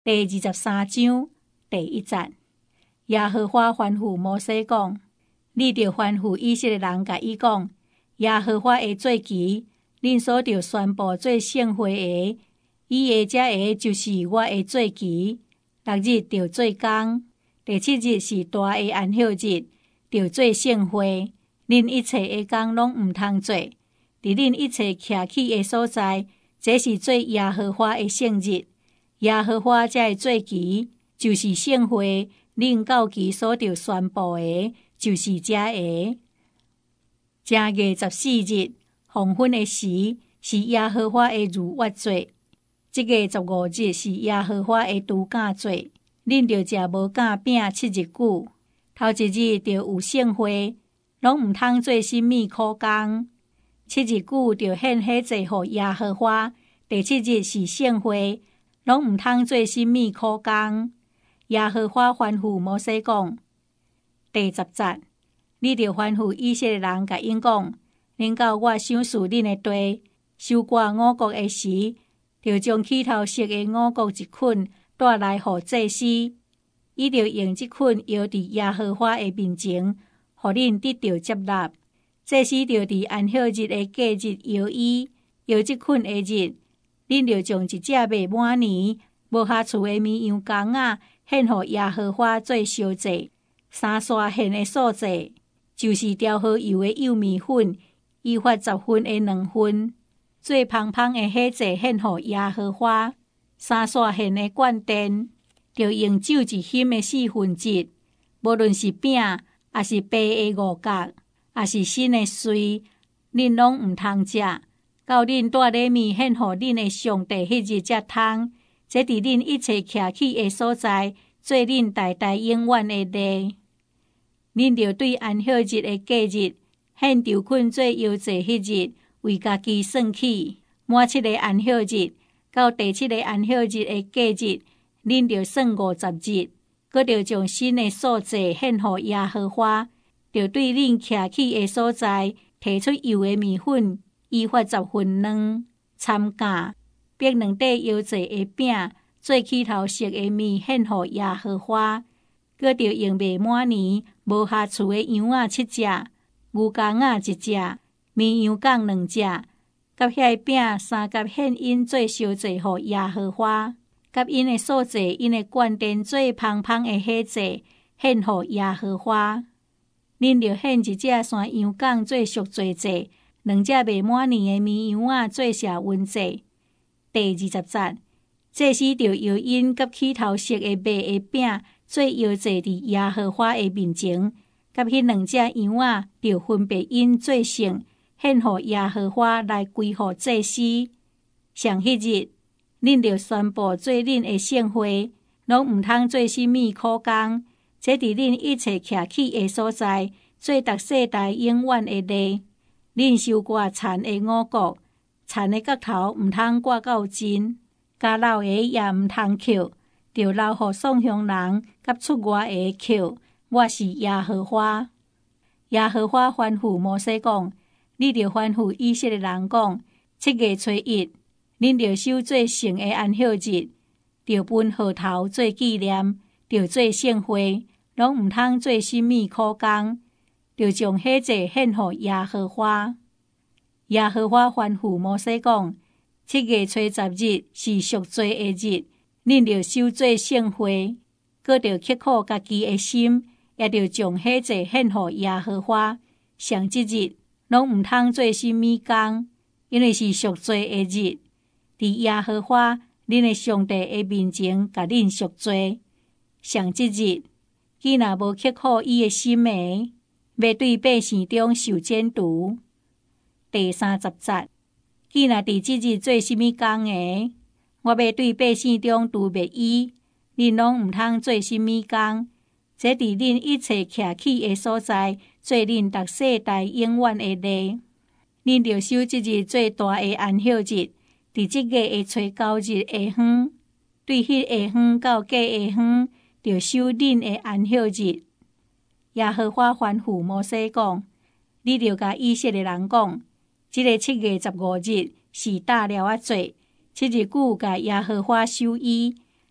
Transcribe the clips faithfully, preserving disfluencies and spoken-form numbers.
第二十三章第一節，耶和華吩咐摩西講：你着吩咐以色列人，甲伊講，耶和華的節期，恁所着宣布做聖會的，伊的這個就是我的節期。六日着做工，第七日是大的安息日，着做聖會。恁一切的工攏毋通做，佇恁一切徛起的所在，這是做耶和華的聖日。耶和華這個節期，就是聖會，恁到期所着宣布的，就是這個。正月十四日，黃昏的時，是耶和華的逾越節。這個十五日是耶和華的除酵節。恁着食無酵餅七日久，頭一日着有聖會，攏毋通做甚物苦工。七日久着獻喜祭予耶和華。第七日是聖會，攏毋通做甚物苦工。耶和華吩咐摩西講：第十節，你着吩咐以色列人，甲因講：恁到我賞賜恁的地，收割五穀的時，着將起頭熟的五穀一捆帶來予祭司，伊着用這捆搖佇耶和華的面前，予恁得到接納。祭司着佇安息日的假日搖伊，搖這捆的日，恁着將一隻未滿年無下厝的綿羊公仔獻予耶和華做燒祭。三沙獻的素祭，就是調好油的幼米粉，伊發十分的兩份，最芳芳的喜祭獻予耶和華。三沙獻的灌奠，着用酒一欣的四分之，無論是餅，也是白的五角，也是新的水，恁攏毋通食。到恁帶禮物獻予恁的上帝迄日才通。這佇恁一切徛起的所在，做恁代代永遠的例。恁着對安息日的假日獻豬捆做搖祭迄日，為家己算起。滿七個安息日，到第七個安息日的假日，恁着算五十日，閣着將新的素祭獻予耶和華。着對恁徛起的所在，提出油的米粉，伊發十分兩，參橄，並兩塊搖祭的餅，做起頭熟的米獻予耶和華。閣着用未滿年無下厝的羊仔七隻，牛公仔一隻，綿羊犅兩隻，甲遐餅三甲獻因做燒祭予耶和華，甲因的素祭、因的灌奠最芳芳的喜祭獻予耶和華。恁着獻一隻山羊犅做贖罪祭，兩隻未滿年的綿羊仔做謝恩祭。第二十節，祭司着搖因甲起頭熟的麥的餅做搖祭佇耶和華的面前，甲迄兩隻羊仔着分別因做聖，獻予耶和華來歸予祭司。上迄日，恁着宣布做恁的聖會，攏毋通做甚物苦工。這佇恁一切徛起的所在，做逐世代永遠的例。恁收割殘的五穀，殘的角頭毋通掛到盡，加老的也毋通扣，着留予送香人甲出外的扣。我是耶和華。耶和華吩咐摩西講：你着吩咐以色列人講，七月初一，恁着守做聖的安息日，着分號頭做紀念，着做聖會，攏毋通做甚物苦工，着將喜祭獻予耶和華。耶和華吩咐摩西講：七月初十日是贖罪的日，恁着守做聖會，閣着刻苦家己的心，也着將喜祭獻予耶和華。上即日攏毋通做甚物工，因為是贖罪的日，佇耶和華恁的上帝的面前，甲恁贖罪。上即日，既若無刻苦伊的心的，要對百姓中受剪除。第三十節，既若佇即日做甚物工的，我要對百姓中除滅伊，恁攏毋通做甚物工。這佇恁一切徛起的所在，做恁逐世代永遠的例。恁着守即日最大的安息日，佇即月的初九日下昏，對迄下昏到過下昏，着守恁的安息日。耶和華吩咐摩西講：你着甲以色列人講，即、這個七月十五日是大了啊節，七日久甲耶和華守伊，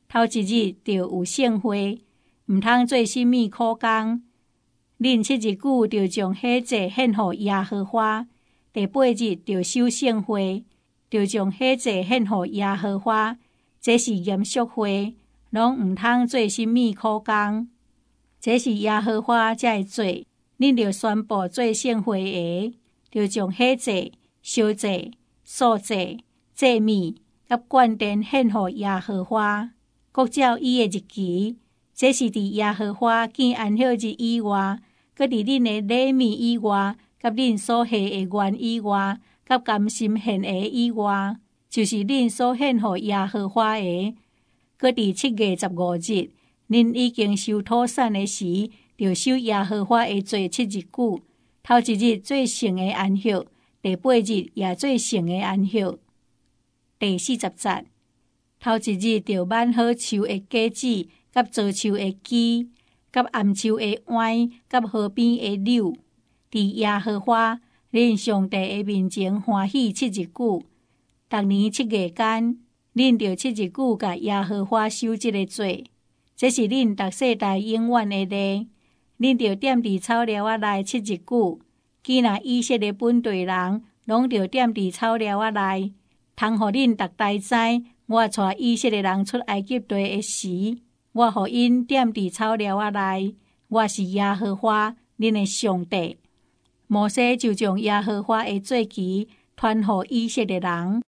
头一日就有圣会，毋通做甚物苦工。恁七日久就将火祭献予耶和华，第八日就守圣会，就将火祭献予耶和华。这是严肃会，拢毋通做甚物苦工。这是耶和华才会做，恁就宣布做圣会的，就将火祭、烧祭、素祭、祭物甲灌奠献予耶和华，各照伊的日期。这是伫耶和华见安息日以外，搁伫恁的礼物以外，甲恁所下的愿以外，甲甘心献的以外，就是恁所献予耶和华的。搁伫七月十五日，恁已經收土產的時，就守耶和華的做七日久。頭一日做聖的安息，第八日也做聖的安息。第四十節，頭一日就挽好樹的果子，甲造樹的枝，甲暗樹的歪，甲河邊的柳，佇耶和華恁上帝的面前歡喜七日久。逐年七月間，恁就七日久甲耶和華守這個罪。這是恁逐世代永遠的例。恁就踮佇草寮仔內七日久，既然以色列本地人攏就踮佇草寮仔內，通互恁逐代知，我帶以色列人出埃及地的時，我互因踮佇草寮仔內，我是耶和華恁的上帝。摩西就將耶和華的罪期傳予以色列人。